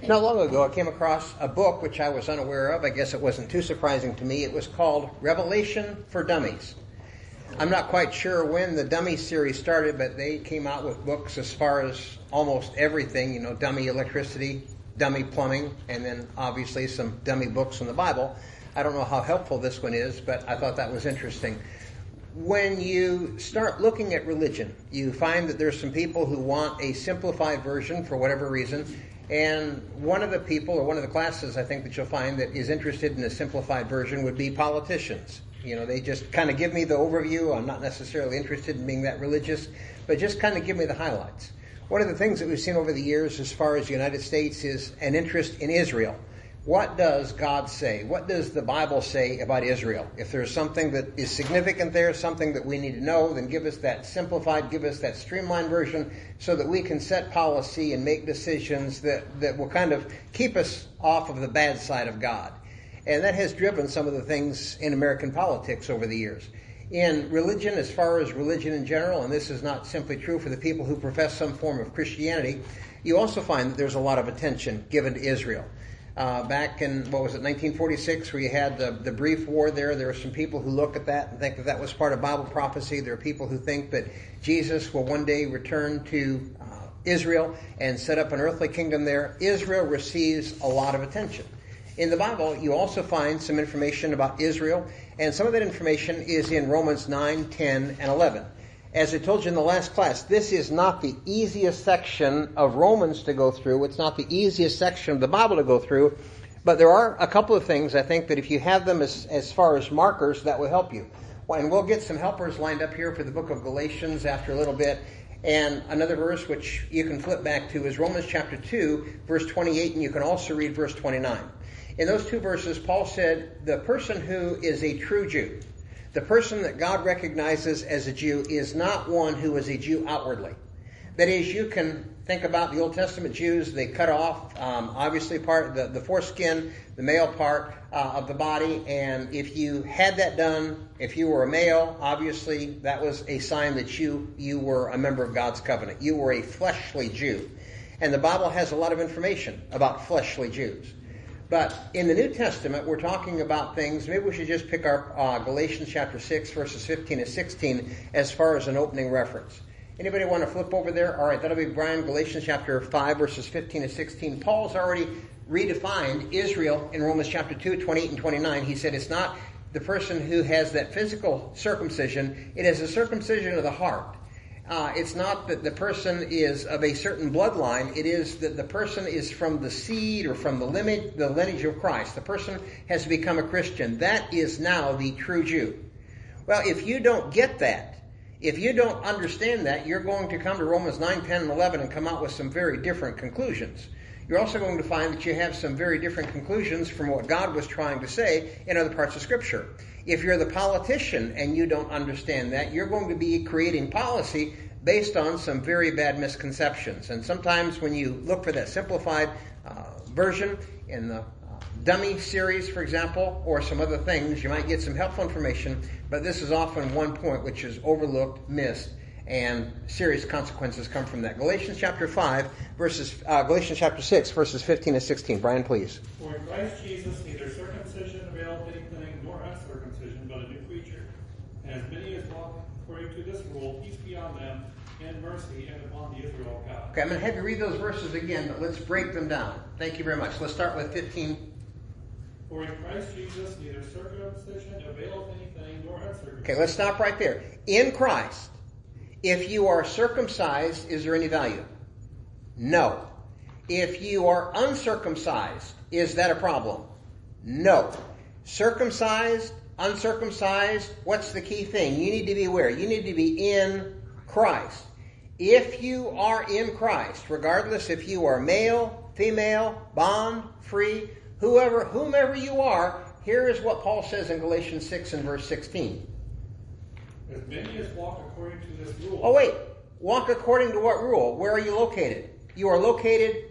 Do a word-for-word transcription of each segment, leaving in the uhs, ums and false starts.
Not long ago, I came across a book which I was unaware of. I guess it wasn't too surprising to me. It was called Revelation for Dummies. I'm not quite sure when the Dummy series started, but they came out with books as far as almost everything, you know, dummy electricity, dummy plumbing, and then obviously some dummy books in the Bible. I don't know how helpful this one is, but I thought that was interesting. When you start looking at religion, you find that there's some people who want a simplified version for whatever reason. And one of the people, or one of the classes, I think, that you'll find that is interested in a simplified version would be politicians. You know, they just kind of give me the overview. I'm not necessarily interested in being that religious, but just kind of give me the highlights. One of the things that we've seen over the years as far as the United States is an interest in Israel. What does God say? What does the Bible say about Israel? If there's something that is significant there, something that we need to know, then give us that simplified, give us that streamlined version so that we can set policy and make decisions that, that will kind of keep us off of the bad side of God. And that has driven some of the things in American politics over the years. In religion, as far as religion in general, and this is not simply true for the people who profess some form of Christianity, you also find that there's a lot of attention given to Israel. Uh, back in, what was it, nineteen forty-six, where you had the, the brief war there, there are some people who look at that and think that that was part of Bible prophecy. There are people who think that Jesus will one day return to uh, Israel and set up an earthly kingdom there. Israel receives a lot of attention. In the Bible, you also find some information about Israel, and some of that information is in Romans nine, ten, and eleven. As I told you in the last class, this is not the easiest section of Romans to go through. It's not the easiest section of the Bible to go through. But there are a couple of things, I think, that if you have them as, as far as markers, that will help you. And we'll get some helpers lined up here for the book of Galatians after a little bit. And another verse which you can flip back to is Romans chapter two, verse twenty-eight, and you can also read verse twenty-nine. In those two verses, Paul said, the person who is a true Jew, the person that God recognizes as a Jew, is not one who is a Jew outwardly. That is, you can think about the Old Testament Jews. They cut off, um, obviously, part the, the foreskin, the male part uh, of the body. And if you had that done, if you were a male, obviously that was a sign that you, you were a member of God's covenant. You were a fleshly Jew. And the Bible has a lot of information about fleshly Jews. But in the New Testament, we're talking about things. Maybe we should just pick our uh, Galatians chapter six, verses fifteen and sixteen, as far as an opening reference. Anybody want to flip over there? All right, that'll be Brian, Galatians chapter five, verses fifteen and sixteen. Paul's already redefined Israel in Romans chapter two, twenty-eight and twenty-nine. He said it's not the person who has that physical circumcision. It is a circumcision of the heart. Uh, it's not that the person is of a certain bloodline. It is that the person is from the seed or from the lineage, the lineage of Christ. The person has become a Christian. That is now the true Jew. Well, if you don't get that, if you don't understand that, you're going to come to Romans nine, ten, and eleven and come out with some very different conclusions. You're also going to find that you have some very different conclusions from what God was trying to say in other parts of Scripture. If you're the politician and you don't understand that, you're going to be creating policy based on some very bad misconceptions. And sometimes when you look for that simplified uh, version in the uh, dummy series, for example, or some other things, you might get some helpful information, but this is often one point which is overlooked, missed, and serious consequences come from that. Galatians chapter five, verses, uh, Galatians chapter six, verses fifteen and sixteen. Brian, please. For in Christ Jesus neither circumcision availeth anything, nor uncircumcision, but a new creature. And as many as walk according to this rule, peace be on them, and mercy, and upon the Israel of God. Okay, I'm going to have you read those verses again, but let's break them down. Thank you very much. Let's start with fifteen. For in Christ Jesus neither circumcision availeth anything, nor uncircumcision. Okay, let's stop right there. In Christ, if you are circumcised, is there any value? No. If you are uncircumcised, is that a problem? No. Circumcised, uncircumcised, what's the key thing? You need to be where? You need to be in Christ. If you are in Christ, regardless if you are male, female, bond, free, whoever, whomever you are, here is what Paul says in Galatians six and verse sixteen. As many as walk according to this rule. Oh wait, walk according to what rule? Where are you located? You are located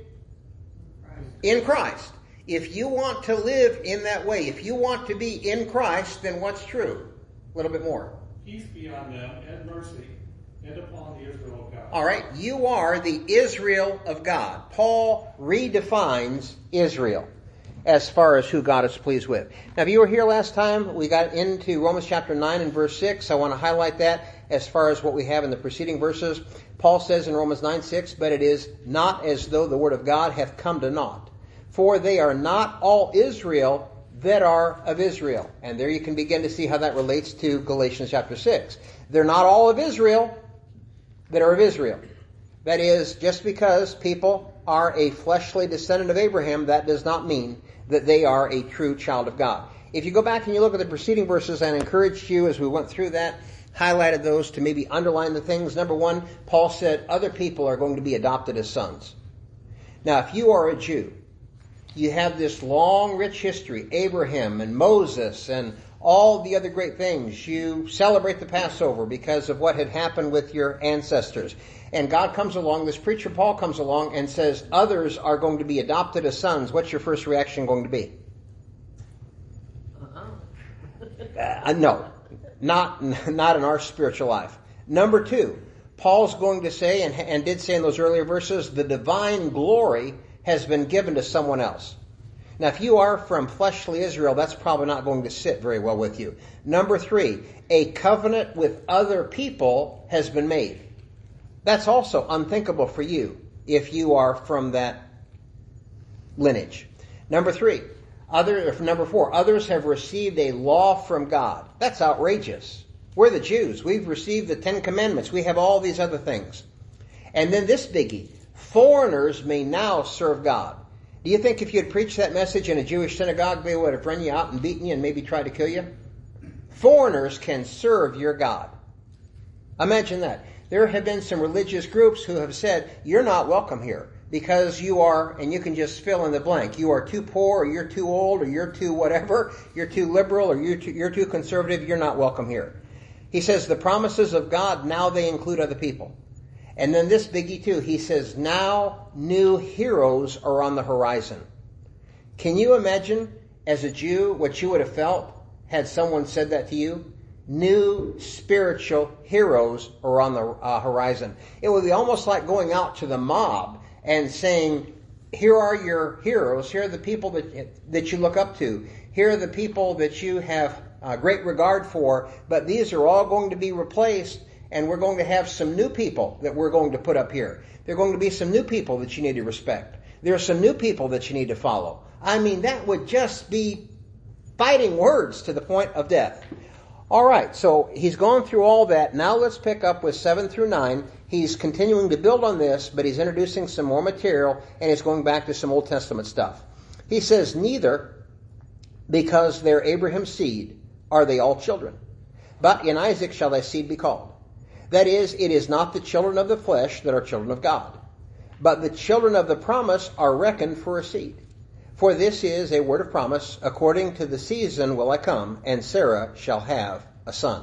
in Christ. If you want to live in that way, if you want to be in Christ, then what's true? A little bit more. Peace be on them, and mercy, and upon the Israel of God. All right, you are the Israel of God. Paul redefines Israel as far as who God is pleased with. Now, if you were here last time, we got into Romans chapter nine and verse six. I want to highlight that as far as what we have in the preceding verses. Paul says in Romans nine six, "But it is not as though the word of God hath come to naught. For they are not all Israel that are of Israel." And there you can begin to see how that relates to Galatians chapter six. They're not all of Israel that are of Israel. That is, just because people are a fleshly descendant of Abraham, that does not mean that they are a true child of God. If you go back and you look at the preceding verses, I encouraged you as we went through that, highlighted those to maybe underline the things. Number one, Paul said other people are going to be adopted as sons. Now, if you are a Jew, you have this long, rich history, Abraham and Moses and all the other great things. You celebrate the Passover because of what had happened with your ancestors. And God comes along, this preacher Paul comes along and says others are going to be adopted as sons. What's your first reaction going to be? Uh-uh. uh, no, not, not in our spiritual life. Number two, Paul's going to say, and, and did say in those earlier verses, the divine glory has been given to someone else. Now, if you are from fleshly Israel, that's probably not going to sit very well with you. Number three, a covenant with other people has been made. That's also unthinkable for you if you are from that lineage. Number three, other, number four, others have received a law from God. That's outrageous. We're the Jews. We've received the Ten Commandments. We have all these other things. And then this biggie, foreigners may now serve God. Do you think if you had preached that message in a Jewish synagogue, they would have run you out and beaten you and maybe tried to kill you? Foreigners can serve your God. Imagine that. There have been some religious groups who have said, you're not welcome here because you are, and you can just fill in the blank, you are too poor or you're too old or you're too whatever, you're too liberal or you're too, you're too conservative, you're not welcome here. He says the promises of God, now they include other people. And then this biggie too, he says, now new heroes are on the horizon. Can you imagine, as a Jew, what you would have felt had someone said that to you? New spiritual heroes are on the uh, horizon. It would be almost like going out to the mob and saying, here are your heroes, here are the people that, that you look up to, here are the people that you have uh, great regard for, but these are all going to be replaced. And we're going to have some new people that we're going to put up here. There are going to be some new people that you need to respect. There are some new people that you need to follow. I mean, that would just be fighting words to the point of death. All right, so he's gone through all that. Now let's pick up with seven through nine. He's continuing to build on this, but he's introducing some more material, and he's going back to some Old Testament stuff. He says, neither, because they're Abraham's seed, are they all children. But in Isaac shall thy seed be called. That is, it is not the children of the flesh that are children of God, but the children of the promise are reckoned for a seed. For this is a word of promise, according to the season will I come, and Sarah shall have a son.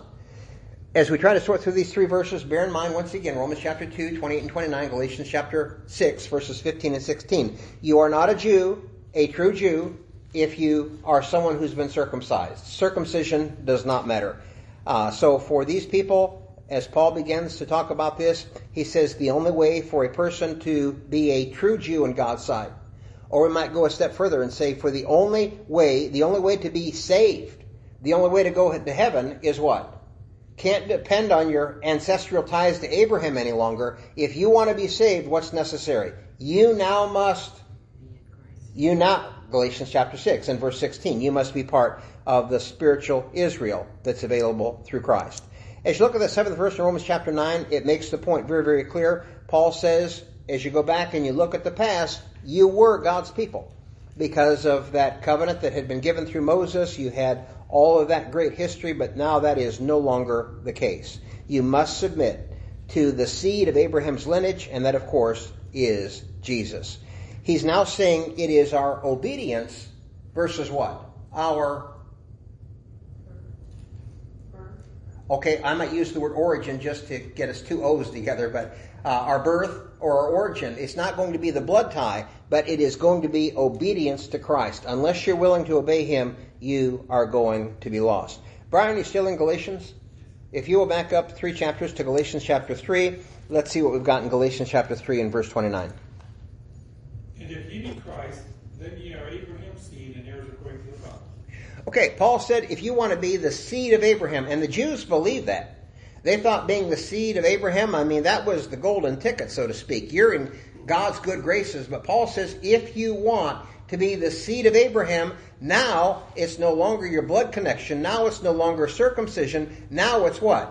As we try to sort through these three verses, bear in mind once again, Romans chapter two, twenty-eight and twenty-nine, Galatians chapter six, verses fifteen and sixteen. You are not a Jew, a true Jew, if you are someone who's been circumcised. Circumcision does not matter. Uh, so for these people, as Paul begins to talk about this, he says the only way for a person to be a true Jew in God's sight, or we might go a step further and say for the only way, the only way to be saved, the only way to go to heaven is what? Can't depend on your ancestral ties to Abraham any longer. If you want to be saved, what's necessary? You now must, you now, Galatians chapter six and verse sixteen, you must be part of the spiritual Israel that's available through Christ. As you look at the seventh verse in Romans chapter nine, it makes the point very, very clear. Paul says, as you go back and you look at the past, you were God's people. Because of that covenant that had been given through Moses, you had all of that great history, but now that is no longer the case. You must submit to the seed of Abraham's lineage, and that, of course, is Jesus. He's now saying it is our obedience versus what? Our Okay, I might use the word origin just to get us two O's together, but uh, our birth or our origin, it's not going to be the blood tie, but it is going to be obedience to Christ. Unless you're willing to obey him, you are going to be lost. Brian, you still in Galatians? If you will back up three chapters to Galatians chapter three, let's see what we've got in Galatians chapter three and verse twenty-nine. And if ye be Christ, then ye are Abraham's seed and heirs according to the promise. Okay, Paul said if you want to be the seed of Abraham, and the Jews believed that. They thought being the seed of Abraham, I mean, that was the golden ticket, so to speak. You're in God's good graces. But Paul says if you want to be the seed of Abraham, now it's no longer your blood connection. Now it's no longer circumcision. Now it's what?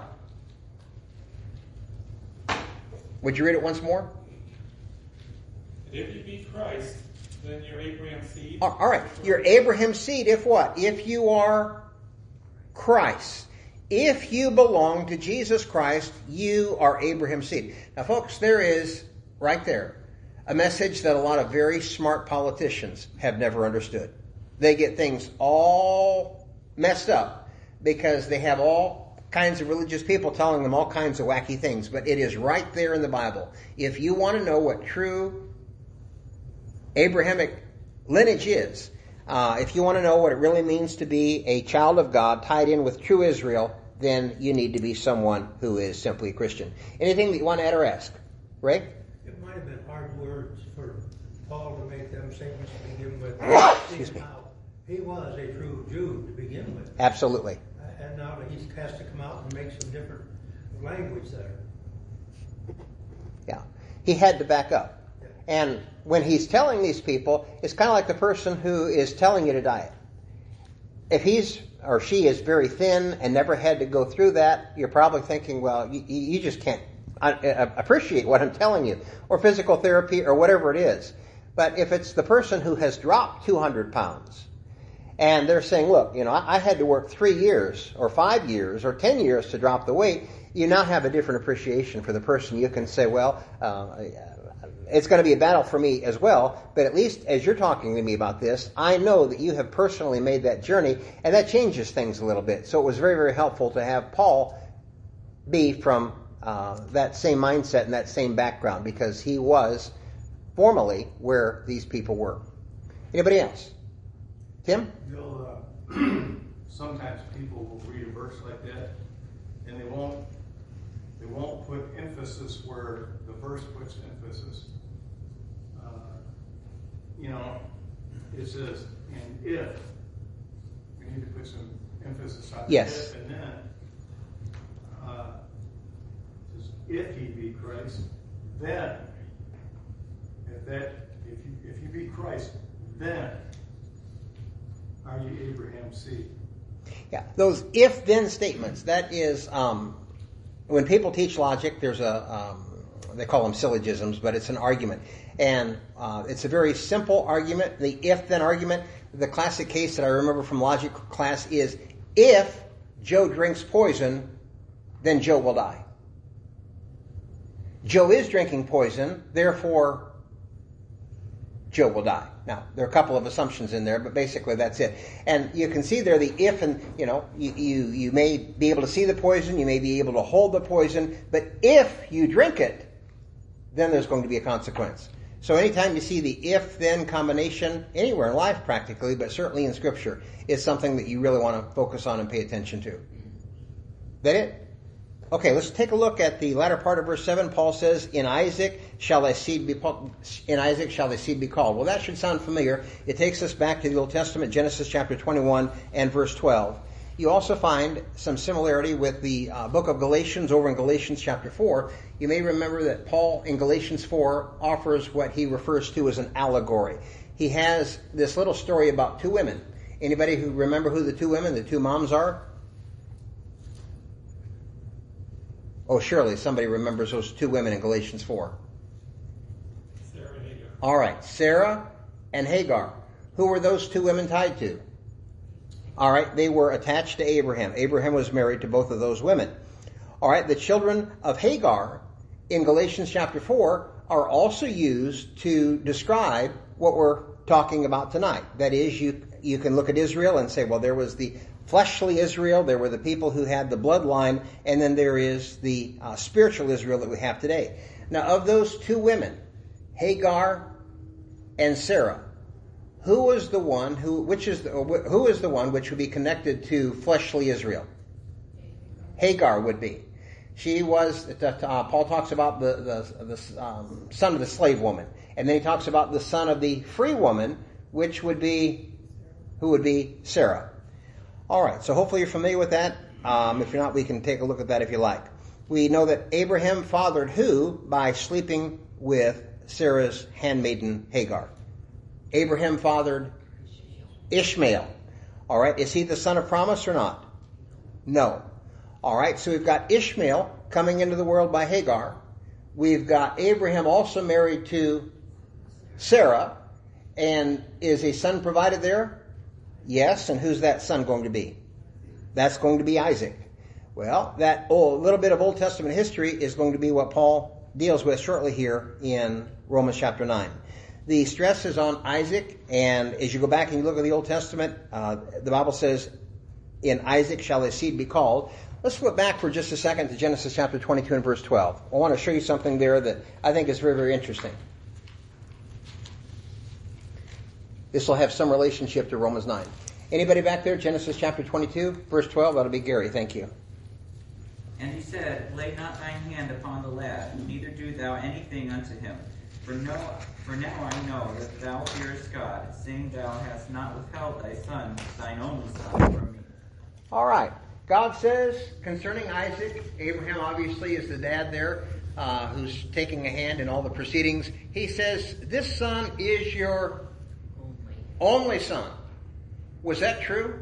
Would you read it once more? And if you be Christ, then you're Abraham's seed. All right. You're Abraham's seed if what? If you are Christ. If you belong to Jesus Christ, you are Abraham's seed. Now, folks, there is, right there, a message that a lot of very smart politicians have never understood. They get things all messed up because they have all kinds of religious people telling them all kinds of wacky things. But it is right there in the Bible. If you want to know what true Abrahamic lineage is, uh, if you want to know what it really means to be a child of God tied in with true Israel, then you need to be someone who is simply a Christian. Anything that you want to add or ask? Ray? It might have been hard words for Paul to make them statements to begin with. Excuse me. He was a true Jew to begin with. Absolutely. And now he has to come out and make some different language there. Yeah. He had to back up. And when he's telling these people, it's kind of like the person who is telling you to diet. If he's or she is very thin and never had to go through that, you're probably thinking, well, you, you just can't appreciate what I'm telling you, or physical therapy or whatever it is. But if it's the person who has dropped two hundred pounds and they're saying, look, you know, I, I had to work three years or five years or ten years to drop the weight, you now have a different appreciation for the person. You can say, well, uh, it's going to be a battle for me as well, but at least as you're talking to me about this, I know that you have personally made that journey, and that changes things a little bit. So it was very, very helpful to have Paul be from uh, that same mindset and that same background, because he was formally where these people were. Anybody else? Tim? Bill, uh, sometimes people will read a verse like that, and they won't they won't put emphasis where the verse puts emphasis. Uh, you know, it says, and if, we need to put some emphasis on yes. if, and then, uh, it says, if he be Christ, then, if that, if you, if you be Christ, then are you Abraham's seed? Yeah, those if-then statements, that is, um, when people teach logic, there's a, um, they call them syllogisms, but it's an argument. And uh, it's a very simple argument, the if-then argument. The classic case that I remember from logic class is, if Joe drinks poison, then Joe will die. Joe is drinking poison, therefore Joe will die. Now, there are a couple of assumptions in there, but basically that's it. And you can see there the if, and, you know, you, you, you may be able to see the poison, you may be able to hold the poison, but if you drink it, then there's going to be a consequence. So anytime you see the if-then combination, anywhere in life practically, but certainly in Scripture, is something that you really want to focus on and pay attention to. That it? Okay, let's take a look at the latter part of verse seven. Paul says, in Isaac shall thy seed be in Isaac shall thy seed be called. Well, that should sound familiar. It takes us back to the Old Testament, Genesis chapter twenty-one and verse twelve. You also find some similarity with the uh, book of Galatians over in Galatians chapter four. You may remember that Paul in Galatians four offers what he refers to as an allegory. He has this little story about two women. Anybody who remember who the two women, the two moms are? Oh, surely somebody remembers those two women in Galatians four. Sarah and Hagar. All right, Sarah and Hagar. Who were those two women tied to? All right, they were attached to Abraham. Abraham was married to both of those women. All right, the children of Hagar in Galatians chapter four are also used to describe what we're talking about tonight. That is, you you can look at Israel and say, well, there was the fleshly Israel, there were the people who had the bloodline, and then there is the uh, spiritual Israel that we have today. Now, of those two women, Hagar and Sarah, who was the one who, which is the, who is the one which would be connected to fleshly Israel? Hagar would be. She was, uh, Paul talks about the, the, the um, son of the slave woman. And then he talks about the son of the free woman, which would be, who would be Sarah. All right, so hopefully you're familiar with that. Um, if you're not, we can take a look at that if you like. We know that Abraham fathered who by sleeping with Sarah's handmaiden Hagar? Abraham fathered Ishmael. All right, is he the son of promise or not? No. All right, so we've got Ishmael coming into the world by Hagar. We've got Abraham also married to Sarah. And is a son provided there? Yes, and who's that son going to be? That's going to be Isaac. Well, that oh, little bit of Old Testament history is going to be what Paul deals with shortly here in Romans chapter nine. The stress is on Isaac, and as you go back and you look at the Old Testament, uh, the Bible says, in Isaac shall his seed be called. Let's flip back for just a second to Genesis chapter twenty-two and verse twelve. I want to show you something there that I think is very, very interesting. This will have some relationship to Romans nine. Anybody back there? Genesis chapter twenty-two, verse twelve. That'll be Gary. Thank you. And he said, Lay not thine hand upon the lad, neither do thou anything unto him. For, no, for now I know that thou fearest God, seeing thou hast not withheld thy son, thine only son, from me. All right. God says concerning Isaac, Abraham obviously is the dad there, uh, who's taking a hand in all the proceedings. He says, this son is your only son. Was that true?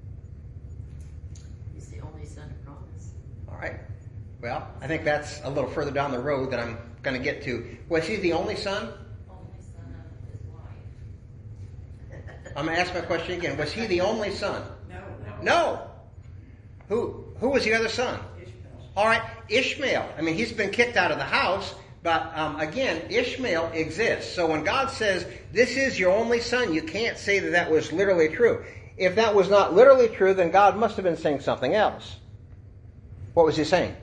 He's the only son of promise. All right. Well, I think that's a little further down the road that I'm going to get to. Was he the only son? Only son of his wife. I'm going to ask my question again. Was he the only son? No, no. No. Who who was the other son? Ishmael. All right, Ishmael. I mean, he's been kicked out of the house, but um, again, Ishmael exists. So when God says, this is your only son, you can't say that that was literally true. If that was not literally true, then God must have been saying something else. What was he saying?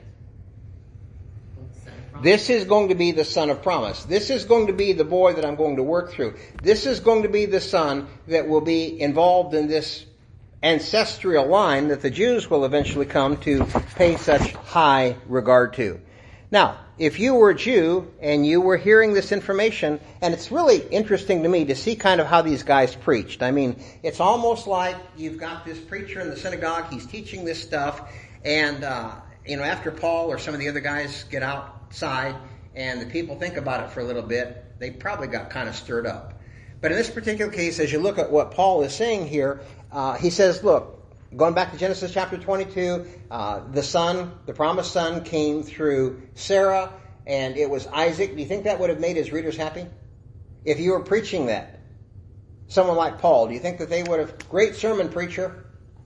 This is going to be the son of promise. This is going to be the boy that I'm going to work through. This is going to be the son that will be involved in this ancestral line that the Jews will eventually come to pay such high regard to. Now, if you were a Jew and you were hearing this information, and it's really interesting to me to see kind of how these guys preached. I mean, it's almost like you've got this preacher in the synagogue, he's teaching this stuff, and, uh, you know, after Paul or some of the other guys get outside and the people think about it for a little bit, they probably got kind of stirred up. But in this particular case, as you look at what Paul is saying here, uh, he says, look, going back to Genesis chapter twenty-two, uh, the son, the promised son came through Sarah, and it was Isaac. Do you think that would have made his readers happy? If you were preaching that, someone like Paul, do you think that they would have, great sermon preacher?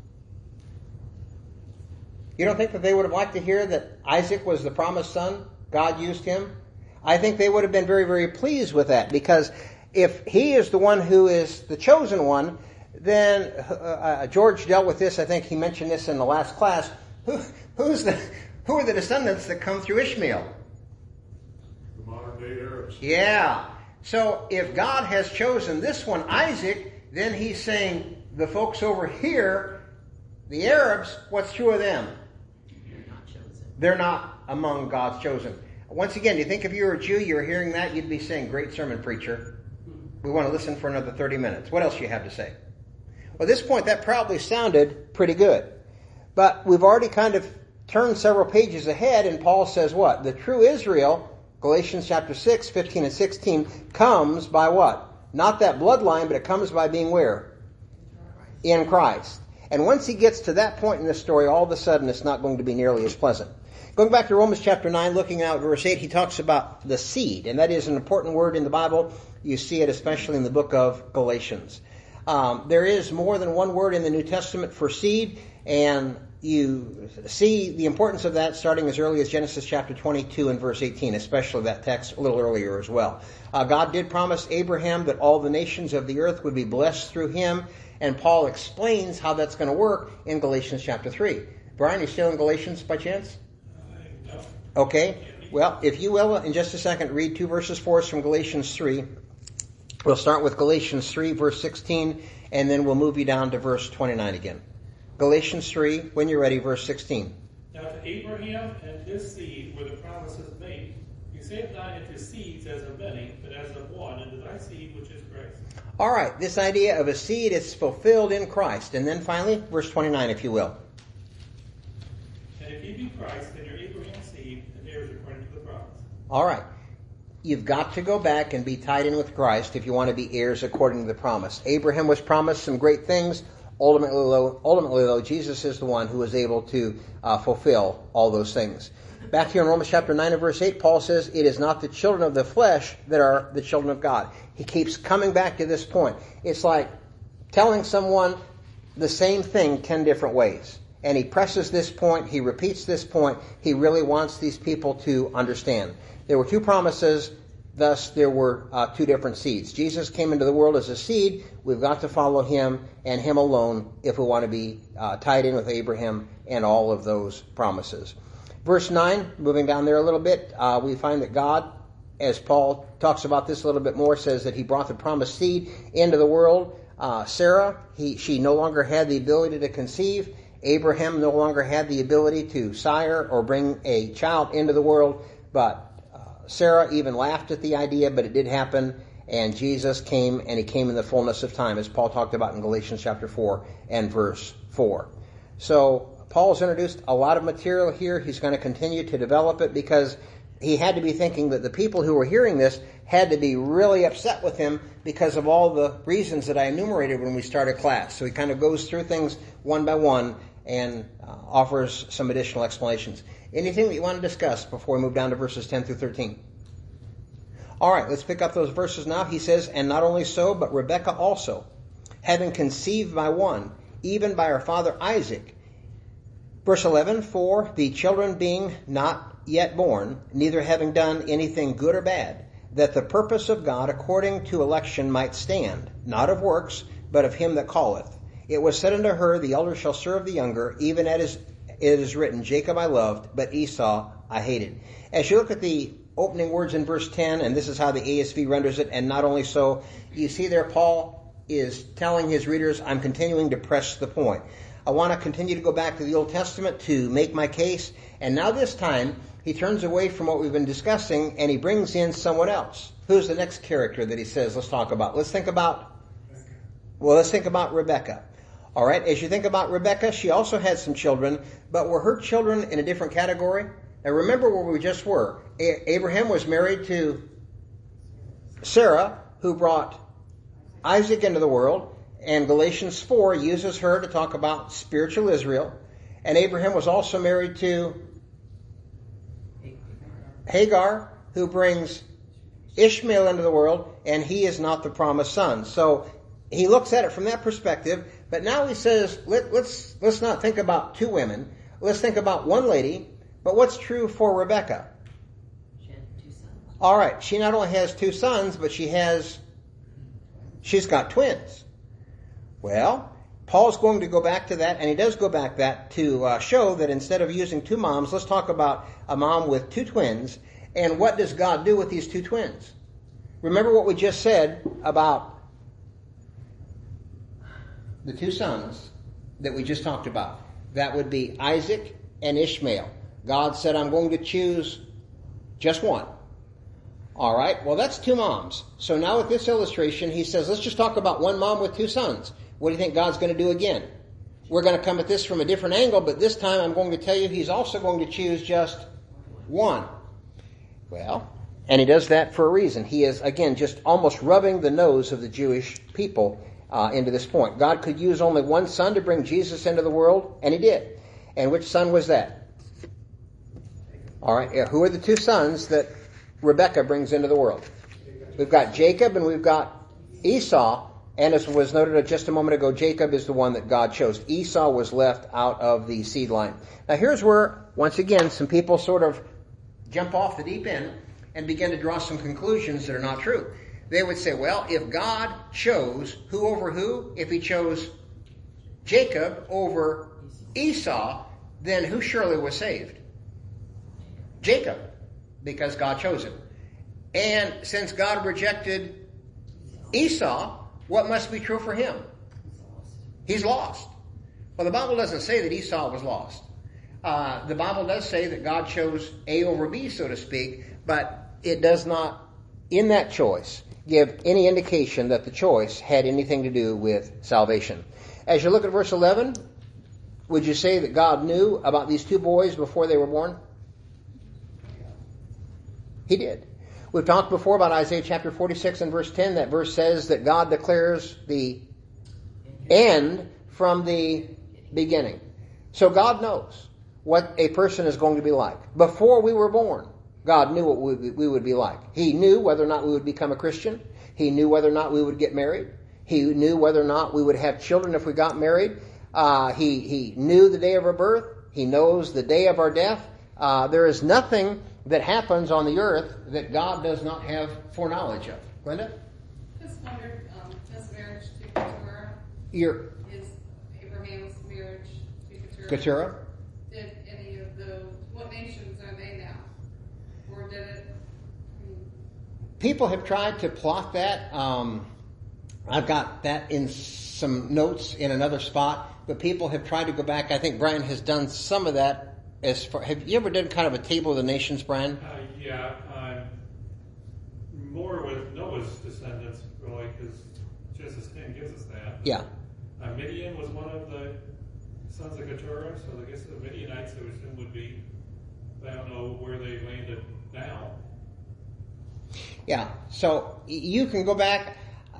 You don't think that they would have liked to hear that Isaac was the promised son? God used him? I think they would have been very, very pleased with that, because if he is the one who is the chosen one, then uh, uh, George dealt with this. I think he mentioned this in the last class. Who, who's the, who are the descendants that come through Ishmael? The modern day Arabs. Yeah. So if God has chosen this one, Isaac, then he's saying the folks over here, the Arabs, what's true of them? You're not chosen. They're not among God's chosen. Once again, do you think if you were a Jew, you were hearing that, you'd be saying, great sermon, preacher. We want to listen for another thirty minutes. What else do you have to say? Well, at this point, that probably sounded pretty good. But we've already kind of turned several pages ahead, and Paul says what? The true Israel, Galatians chapter six, fifteen and sixteen, comes by what? Not that bloodline, but it comes by being where? In Christ. And once he gets to that point in the story, all of a sudden it's not going to be nearly as pleasant. Going back to Romans chapter nine, looking out at verse eight, he talks about the seed, and that is an important word in the Bible. You see it especially in the book of Galatians. Um, there is more than one word in the New Testament for seed, and you see the importance of that starting as early as Genesis chapter twenty-two and verse eighteen, especially that text a little earlier as well. Uh, God did promise Abraham that all the nations of the earth would be blessed through him, and Paul explains how that's going to work in Galatians chapter three. Brian, you still in Galatians by chance? Okay. Well, if you will, in just a second, read two verses for us from Galatians three. We'll start with Galatians three, verse sixteen, and then we'll move you down to verse twenty-nine again. Galatians three, when you're ready, verse sixteen. Now to Abraham and his seed were the promises made. He saith not into seeds as of many, but as of one, into thy seed which is Christ. All right, this idea of a seed is fulfilled in Christ. And then finally, verse twenty-nine, if you will. And if ye be Christ, then you're Abraham's seed, and heirs according to the promise. All right. You've got to go back and be tied in with Christ if you want to be heirs according to the promise. Abraham was promised some great things. Ultimately, though, ultimately, though Jesus is the one who was able to uh, fulfill all those things. Back here in Romans chapter nine and verse eight, Paul says, it is not the children of the flesh that are the children of God. He keeps coming back to this point. It's like telling someone the same thing ten different ways. And he presses this point, he repeats this point. He really wants these people to understand. There were two promises, thus there were uh, two different seeds. Jesus came into the world as a seed. We've got to follow him and him alone if we want to be uh, tied in with Abraham and all of those promises. Verse nine, moving down there a little bit, uh, we find that God, as Paul talks about this a little bit more, says that he brought the promised seed into the world. Uh, Sarah, he, she no longer had the ability to conceive. Abraham no longer had the ability to sire or bring a child into the world. But uh, Sarah even laughed at the idea, but it did happen. And Jesus came, and he came in the fullness of time, as Paul talked about in Galatians chapter four and verse four. So Paul's introduced a lot of material here. He's going to continue to develop it because he had to be thinking that the people who were hearing this had to be really upset with him because of all the reasons that I enumerated when we started class. So he kind of goes through things one by one and uh, offers some additional explanations. Anything that you want to discuss before we move down to verses ten through thirteen? All right, let's pick up those verses now. He says, and not only so, but Rebekah also, having conceived by one, even by her father Isaac. Verse eleven, for the children being not yet born, neither having done anything good or bad, that the purpose of God according to election might stand, not of works, but of him that calleth. It was said unto her, the elder shall serve the younger, even as it is written, Jacob I loved, but Esau I hated. As you look at the opening words in verse ten, and this is how the A S V renders it, and not only so, you see there Paul is telling his readers, I'm continuing to press the point. I want to continue to go back to the Old Testament to make my case. And now this time, he turns away from what we've been discussing and he brings in someone else. Who's the next character that he says, let's talk about? Let's think about, well, let's think about Rebekah. All right, as you think about Rebekah, she also had some children, but were her children in a different category? Now remember where we just were. A- Abraham was married to Sarah, who brought Isaac into the world. And Galatians four uses her to talk about spiritual Israel. And Abraham was also married to Hagar, who brings Ishmael into the world, and he is not the promised son. So he looks at it from that perspective. But now he says, Let, let's let's not think about two women. Let's think about one lady. But what's true for Rebekah? She had two sons. All right, she not only has two sons, but she has, she's got twins. Well, Paul's going to go back to that, and he does go back that to uh, show that instead of using two moms, let's talk about a mom with two twins. And what does God do with these two twins? Remember what we just said about the two sons that we just talked about. That would be Isaac and Ishmael. God said, I'm going to choose just one. All right, well, that's two moms. So now with this illustration, he says, let's just talk about one mom with two sons. What do you think God's going to do again? We're going to come at this from a different angle, but this time I'm going to tell you he's also going to choose just one. Well, and he does that for a reason. He is, again, just almost rubbing the nose of the Jewish people uh, into this point. God could use only one son to bring Jesus into the world, and he did. And which son was that? All right, who are the two sons that Rebekah brings into the world? We've got Jacob and we've got Esau. And as was noted just a moment ago, Jacob is the one that God chose. Esau was left out of the seed line. Now here's where, once again, some people sort of jump off the deep end and begin to draw some conclusions that are not true. They would say, well, if God chose who over who, if he chose Jacob over Esau, then who surely was saved? Jacob, because God chose him. And since God rejected Esau, what must be true for him? He's lost. Well, the Bible doesn't say that Esau was lost. Uh, the Bible does say that God chose A over B, so to speak, but it does not, in that choice, give any indication that the choice had anything to do with salvation. As you look at verse eleven, would you say that God knew about these two boys before they were born? He did. We've talked before about Isaiah chapter forty-six and verse ten. That verse says that God declares the end from the beginning. So God knows what a person is going to be like. Before we were born, God knew what we would be like. He knew whether or not we would become a Christian. He knew whether or not we would get married. He knew whether or not we would have children if we got married. Uh, he, he knew the day of our birth. He knows the day of our death. Uh, there is nothing that happens on the earth that God does not have foreknowledge of. Glenda? Just wondered, um, this marriage to Keturah Your is Abraham's marriage to Keturah. Keturah? Did any of those, what nations are they now? Or did it? I mean, People have tried to plot that. Um, I've got that in some notes in another spot, but people have tried to go back. I think Brian has done some of that. As far, have you ever done kind of a table of the nations, Brian? Uh, yeah, um, more with Noah's descendants, really, because Genesis ten gives us that. Yeah. Uh, Midian was one of the sons of Keturah, so I guess the Midianites, I would assume, would be, I don't know where they landed now. Yeah. So you can go back.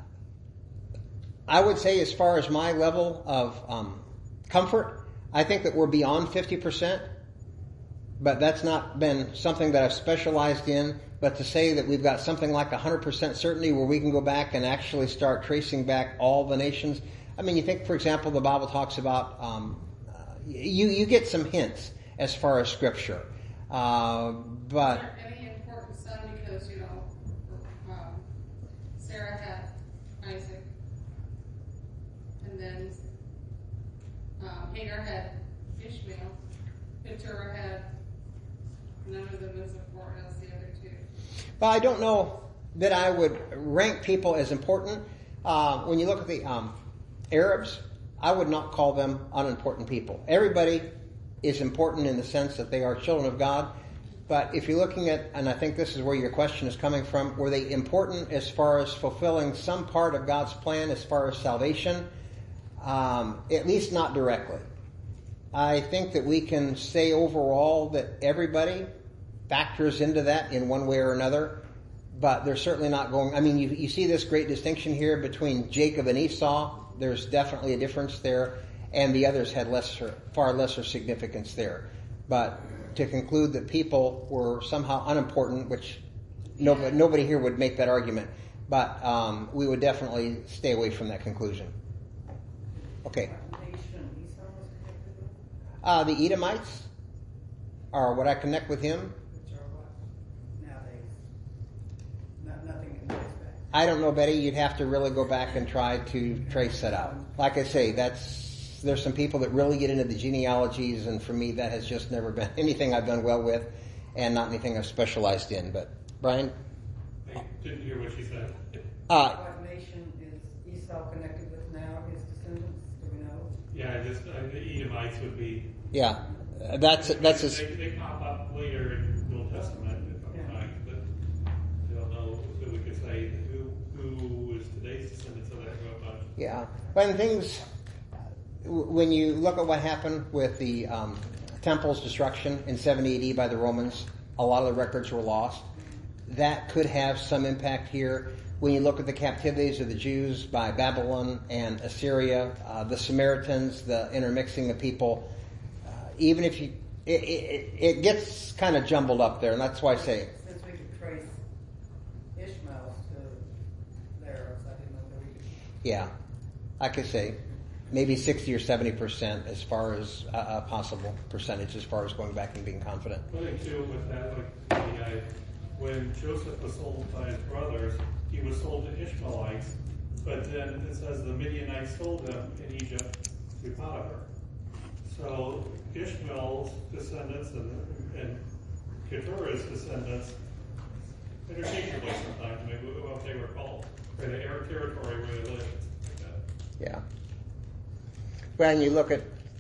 I would say, as far as my level of um, comfort, I think that we're beyond fifty percent. But that's not been something that I've specialized in. But to say that we've got something like one hundred percent certainty where we can go back and actually start tracing back all the nations. I mean, you think, for example, the Bible talks about, um, uh, you, you get some hints as far as Scripture. Uh, but... Is there any important son because, you know, um, Sarah had Isaac, and then um, Hagar had Ishmael, Keturah had none of them as important as the other two. Well, I don't know that I would rank people as important. Uh, when you look at the um, Arabs, I would not call them unimportant people. Everybody is important in the sense that they are children of God. But if you're looking at, and I think this is where your question is coming from, were they important as far as fulfilling some part of God's plan as far as salvation? Um, at least not directly. I think that we can say overall that everybody factors into that in one way or another, but they're certainly not going. I mean, you, you see this great distinction here between Jacob and Esau. There's definitely a difference there, and the others had lesser, far lesser significance there. But to conclude that people were somehow unimportant, which nobody, nobody here would make that argument, but um, we would definitely stay away from that conclusion. Okay. Uh, the Edomites are what I connect with him. I don't know, Betty. You'd have to really go back and try to trace that out. Like I say, that's there's some people that really get into the genealogies, and for me, that has just never been anything I've done well with, and not anything I've specialized in. But Brian, I didn't hear what she said. uh, What nation is Esau connected with now? His descendants? Do we know? Yeah, just uh, the Edomites would be. yeah, uh, that's that's they, as they, they pop up later in the Old Testament, if I'm Yeah. right, but I don't know if we could say who who is today's descendants of that group. uh, yeah. When things, when you look at what happened with the um, temple's destruction in seventy A D by the Romans, a lot of the records were lost. That could have some impact here. When you look at the captivities of the Jews by Babylon and Assyria, uh, the Samaritans, the intermixing of people, uh, even if you, it, it, it gets kind of jumbled up there, and that's why I say, Since we could trace Ishmael to there, I didn't know that we could. yeah, I could say maybe sixty or seventy percent as far as a, a possible percentage as far as going back and being confident. I think too with that, like the, uh, when Joseph was sold by his brothers, he was sold to Ishmaelites, but then it says the Midianites sold him in Egypt to Potiphar. So Ishmael's descendants and, and Keturah's descendants interchangeably sometimes, maybe what they were called, or the air territory where they lived. Like that. Yeah. When you look at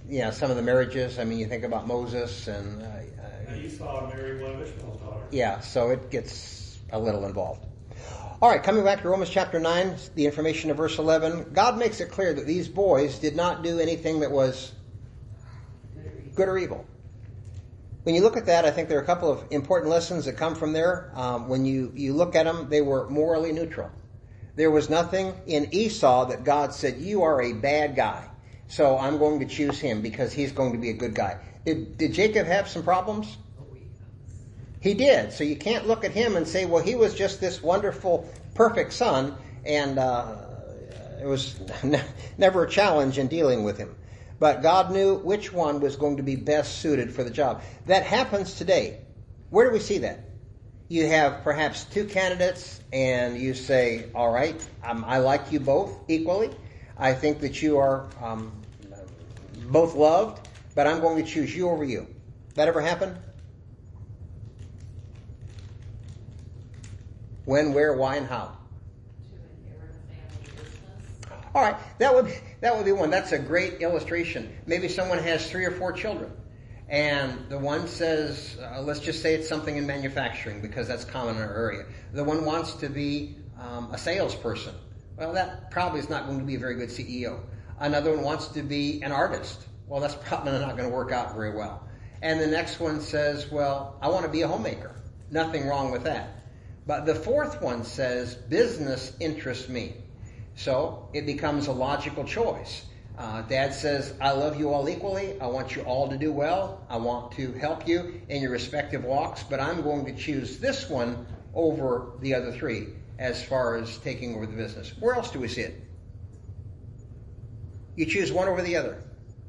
you know, some of the marriages. I mean, you think about Moses and uh, And Esau married one of Ishmael's daughters. yeah, so it gets a little involved. All right, coming back to Romans chapter nine, the information of verse eleven. God makes it clear that these boys did not do anything that was good or evil. When you look at that, I think there are a couple of important lessons that come from there. Um, when you, you look at them, they were morally neutral. There was nothing in Esau that God said, you are a bad guy, so I'm going to choose him because he's going to be a good guy. Did, did Jacob have some problems? He did. So you can't look at him and say, well, he was just this wonderful, perfect son, and uh, it was never a challenge in dealing with him. But God knew which one was going to be best suited for the job. That happens today. Where do we see that? You have perhaps two candidates, and you say, all right, um, I like you both equally. I think that you are um, both loved, but I'm going to choose you over you. That ever happen? When, where, why, and how? To inherit a family business. All right, that would that would be one. That's a great illustration. Maybe someone has three or four children, and the one says, uh, let's just say it's something in manufacturing because that's common in our area. The one wants to be um, a salesperson. Well, that probably is not going to be a very good C E O. Another one wants to be an artist. Well, that's probably not going to work out very well. And the next one says, well, I want to be a homemaker. Nothing wrong with that. But the fourth one says, business interests me. So it becomes a logical choice. Uh, Dad says, I love you all equally. I want you all to do well. I want to help you in your respective walks, but I'm going to choose this one over the other three as far as taking over the business. Where else do we see it? You choose one over the other.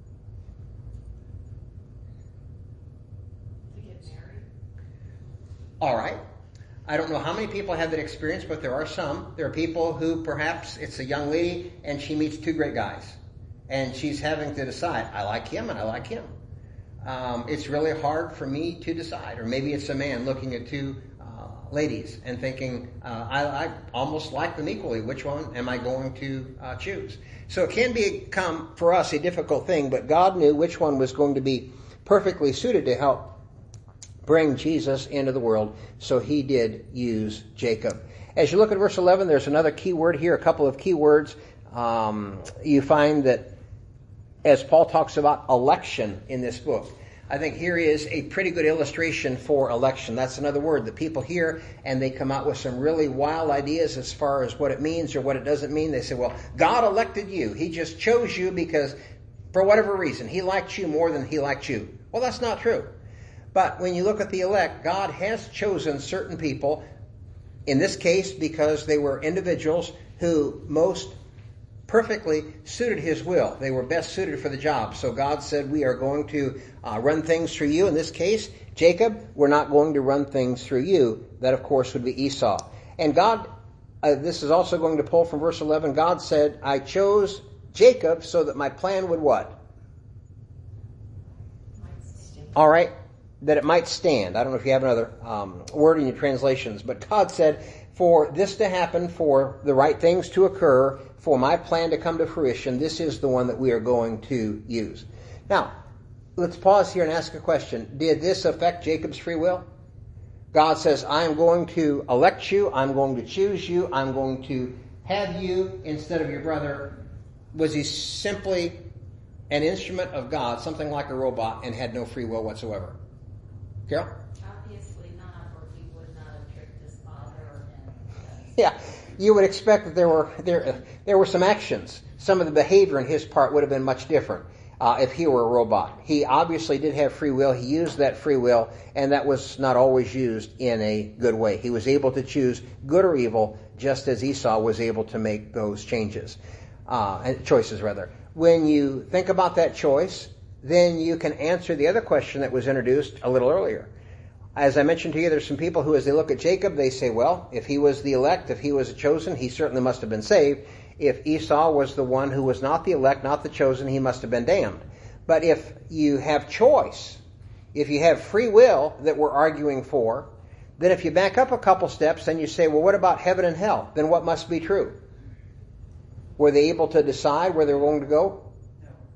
To get married. All right. I don't know how many people have that experience, but there are some. There are people who perhaps it's a young lady and she meets two great guys. And she's having to decide, I like him and I like him. Um, it's really hard for me to decide. Or maybe it's a man looking at two uh, ladies and thinking, uh, I, I almost like them equally. Which one am I going to uh, choose? So it can become, for us, a difficult thing, but God knew which one was going to be perfectly suited to help bring Jesus into the world, so he did use Jacob. As you look at verse eleven, there's another key word here, a couple of key words. Um, you find that as Paul talks about election in this book, I think here is a pretty good illustration for election. That's another word that people hear, and they come out with some really wild ideas as far as what it means or what it doesn't mean. They say, well, God elected you. He just chose you because, for whatever reason, he liked you more than he liked you. Well, that's not true. But when you look at the elect, God has chosen certain people, in this case because they were individuals who most perfectly suited his will. They were best suited for the job. So God said, we are going to uh, run things through you. In this case, Jacob, we're not going to run things through you. That, of course, would be Esau. And God, uh, this is also going to pull from verse eleven, God said, I chose Jacob so that my plan would what? All right. That it might stand. I don't know if you have another um, word in your translations, but God said, for this to happen, for the right things to occur, for my plan to come to fruition, this is the one that we are going to use. Now, let's pause here and ask a question. Did this affect Jacob's free will? God says, I am going to elect you, I'm going to choose you, I'm going to have you instead of your brother. Was he simply an instrument of God, something like a robot, and had no free will whatsoever? Carol? Obviously not, or he would not have tricked his father. And, uh, Yeah, you would expect that there were there uh, there were some actions. Some of the behavior on his part would have been much different uh, if he were a robot. He obviously did have free will. He used that free will, and that was not always used in a good way. He was able to choose good or evil, just as Esau was able to make those changes, uh, choices rather. When you think about that choice, then you can answer the other question that was introduced a little earlier. As I mentioned to you, there's some people who, as they look at Jacob, they say, well, if he was the elect, if he was chosen, he certainly must have been saved. If Esau was the one who was not the elect, not the chosen, he must have been damned. But if you have choice, if you have free will that we're arguing for, then if you back up a couple steps, then you say, well, what about heaven and hell? Then what must be true? Were they able to decide where they were going to go? No.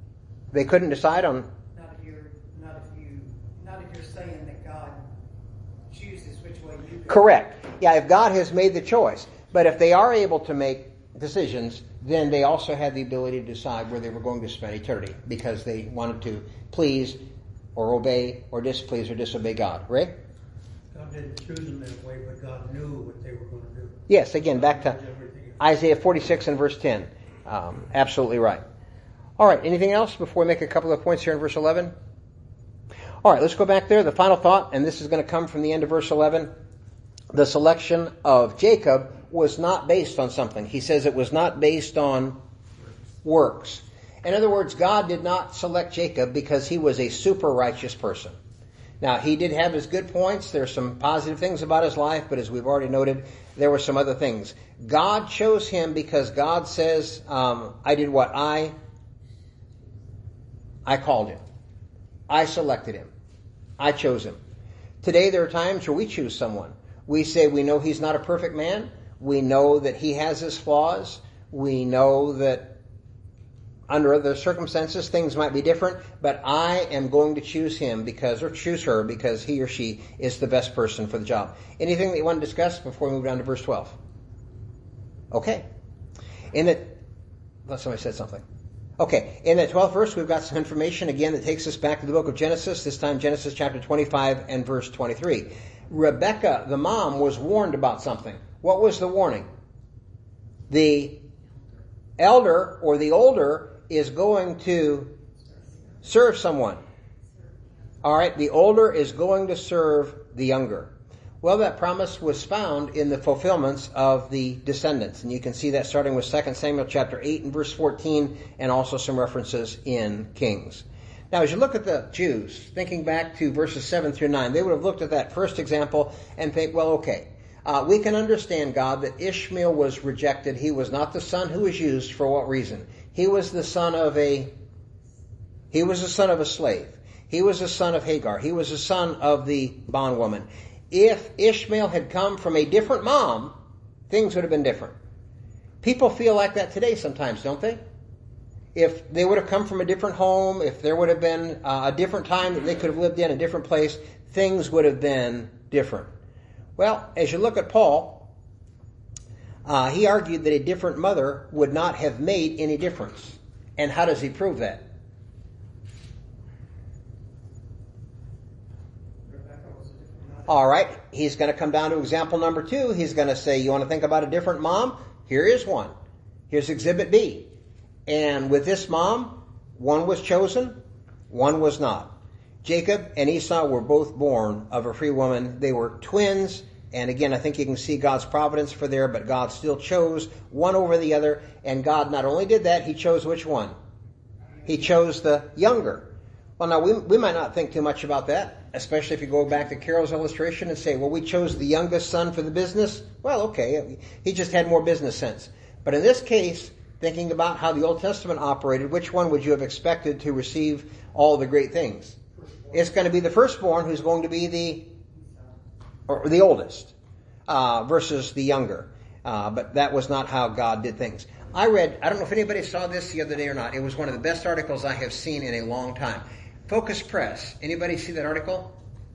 They couldn't decide on. Not if you're, not if you, not if you're saying that God chooses which way you go. Correct. Yeah, if God has made the choice. But if they are able to make decisions, then they also had the ability to decide where they were going to spend eternity because they wanted to please or obey or displease or disobey God. Ray? God didn't choose them that way, but God knew what they were going to do. Yes, again, back to Everything. Isaiah forty-six and verse ten. Um, absolutely right. All right, anything else before we make a couple of points here in verse eleven? All right, let's go back there. The final thought, and this is going to come from the end of verse eleven. The selection of Jacob was not based on something. He says it was not based on works. In other words, God did not select Jacob because he was a super righteous person. Now, he did have his good points. There's some positive things about his life, but as we've already noted, there were some other things. God chose him because God says, um, I did what? I, I called him. I selected him. I chose him. Today, there are times where we choose someone. We say we know he's not a perfect man. We know that he has his flaws. We know that under other circumstances, things might be different, but I am going to choose him because, or choose her because he or she is the best person for the job. Anything that you want to discuss before we move down to verse twelve? Okay. In the, well, somebody said something. Okay. In the twelfth verse, we've got some information again that takes us back to the book of Genesis, this time Genesis chapter twenty-five and verse twenty-three. Rebekah, the mom, was warned about something. What was the warning? The elder or the older is going to serve someone. All right, the older is going to serve the younger. Well, that promise was found in the fulfillments of the descendants. And you can see that starting with Second Samuel chapter eight and verse fourteen, and also some references in Kings. Now, as you look at the Jews, thinking back to verses seven through nine, they would have looked at that first example and think, well, okay, uh, we can understand, God, that Ishmael was rejected. He was not the son who was used for what reason? He was the son of a, he was the son of a slave. He was the son of Hagar. He was the son of the bondwoman. If Ishmael had come from a different mom, things would have been different. People feel like that today sometimes, don't they? If they would have come from a different home, if there would have been uh, a different time that they could have lived in, a different place, things would have been different. Well, as you look at Paul, uh, he argued that a different mother would not have made any difference. And how does he prove that? All right, he's going to come down to example number two. He's going to say, you want to think about a different mom? Here is one. Here's exhibit B. And with this mom, one was chosen, one was not. Jacob and Esau were both born of a free woman. They were twins. And again, I think you can see God's providence for there, but God still chose one over the other. And God not only did that, he chose which one? He chose the younger. Well, now, we, we might not think too much about that, especially if you go back to Carol's illustration and say, well, we chose the youngest son for the business. Well, okay, he just had more business sense. But in this case, thinking about how the Old Testament operated, which one would you have expected to receive all the great things? It's going to be the firstborn who's going to be the or the oldest uh, versus the younger. Uh, but that was not how God did things. I read, I don't know if anybody saw this the other day or not. It was one of the best articles I have seen in a long time. Focus Press. Anybody see that article?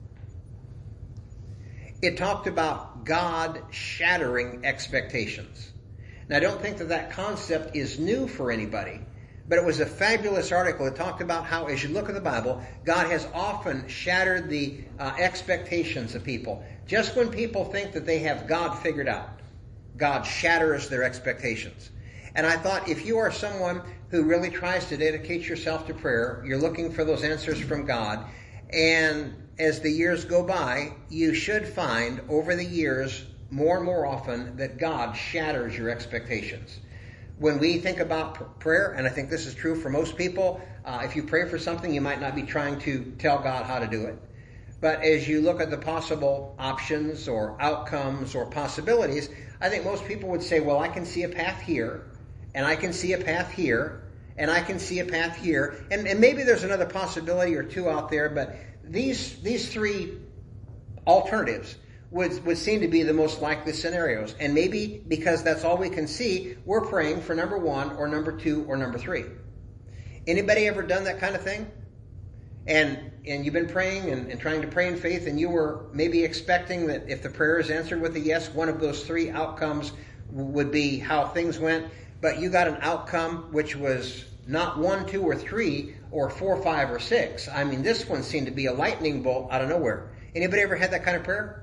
It talked about God shattering expectations. Now, I don't think that that concept is new for anybody, but it was a fabulous article. It talked about how, as you look at the Bible, God has often shattered the uh, expectations of people. Just when people think that they have God figured out, God shatters their expectations. And I thought, if you are someone who really tries to dedicate yourself to prayer, you're looking for those answers from God, and as the years go by, you should find over the years more and more often that God shatters your expectations. When we think about prayer, and I think this is true for most people, uh, if you pray for something, you might not be trying to tell God how to do it. But as you look at the possible options or outcomes or possibilities, I think most people would say, well, I can see a path here, and I can see a path here, and I can see a path here, and, and maybe there's another possibility or two out there, but these these three alternatives would would seem to be the most likely scenarios. And maybe because that's all we can see, we're praying for number one or number two or number three. Anybody ever done that kind of thing? And and you've been praying and, and trying to pray in faith, and you were maybe expecting that if the prayer is answered with a yes, one of those three outcomes would be how things went, but you got an outcome which was not one, two, or three, or four, five, or six. I mean, this one seemed to be a lightning bolt out of nowhere. Anybody ever had that kind of prayer?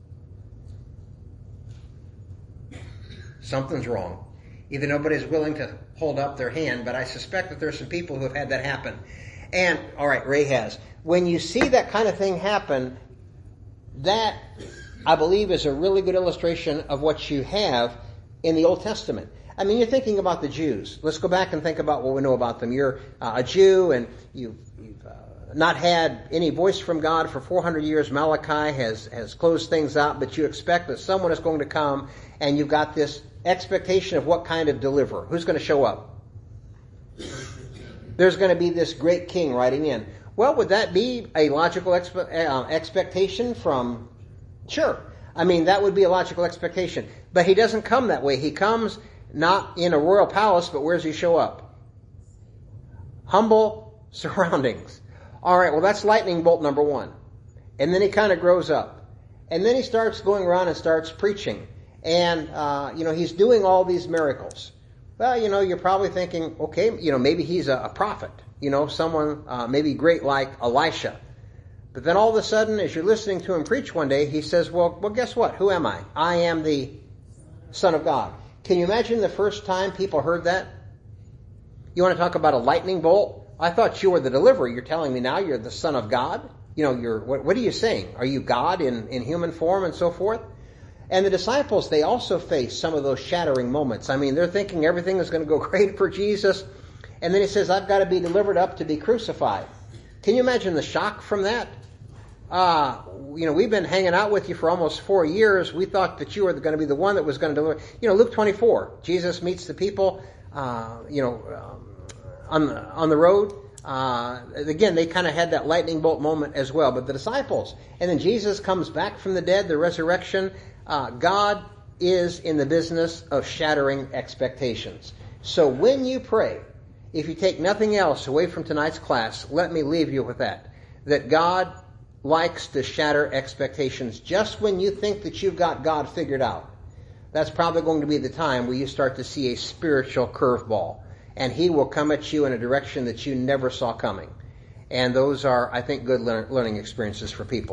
Something's wrong. Either nobody's willing to hold up their hand, but I suspect that there's some people who have had that happen. And, all right, Ray has. When you see that kind of thing happen, that, I believe, is a really good illustration of what you have in the Old Testament. I mean, you're thinking about the Jews. Let's go back and think about what we know about them. You're uh, a Jew, and you've, you've uh, not had any voice from God for four hundred years. Malachi has, has closed things out, but you expect that someone is going to come, and you've got this expectation of what kind of deliverer. Who's going to show up? There's going to be this great king riding in. Well, would that be a logical expe- uh, expectation from... Sure. I mean, that would be a logical expectation. But he doesn't come that way. He comes not in a royal palace, but where does he show up? Humble surroundings. All right, well, that's lightning bolt number one. And then he kind of grows up. And then he starts going around and starts preaching. And, uh, you know, he's doing all these miracles. Well, you know, you're probably thinking, okay, you know, maybe he's a, a prophet. You know, someone uh, maybe great like Elisha. But then all of a sudden, as you're listening to him preach one day, he says, well, well, guess what? Who am I? I am the Son of God. Can you imagine the first time people heard that? You want to talk about a lightning bolt? I thought you were the deliverer. You're telling me now you're the Son of God? You know, you're what, what are you saying? Are you God in, in human form and so forth? And the disciples, they also face some of those shattering moments. I mean, they're thinking everything is going to go great for Jesus. And then he says, I've got to be delivered up to be crucified. Can you imagine the shock from that? Uh, you know, we've been hanging out with you for almost four years. We thought that you were going to be the one that was going to deliver. You know, Luke twenty-four, Jesus meets the people, uh, you know, um, on, the, on the road. Uh, again, they kind of had that lightning bolt moment as well. But the disciples, and then Jesus comes back from the dead, the resurrection. Uh, God is in the business of shattering expectations. So when you pray, if you take nothing else away from tonight's class, let me leave you with that. That God likes to shatter expectations just when you think that you've got God figured out. That's probably going to be the time where you start to see a spiritual curveball. And he will come at you in a direction that you never saw coming. And those are, I think, good learning experiences for people.